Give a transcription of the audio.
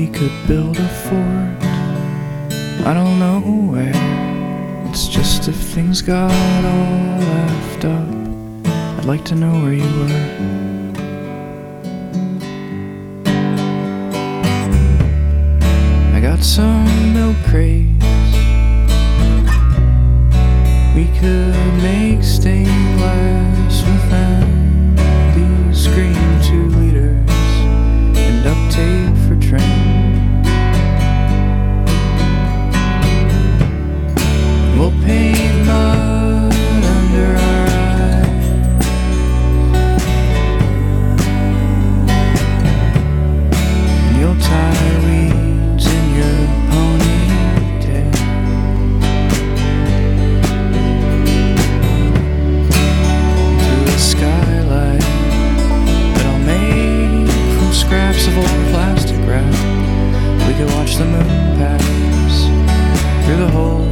could build a fort, I don't know where. It's just if things got all left up, I'd like to know where you were. I got some milk crates we could make stained glass with them. These screen 2 liters and duct tape for trim. We'll paint mud under our eyes, and you'll tie weeds in your ponytail. Through the skylight that I'll make from scraps of old plastic wrap, we could watch the moon pass through the hole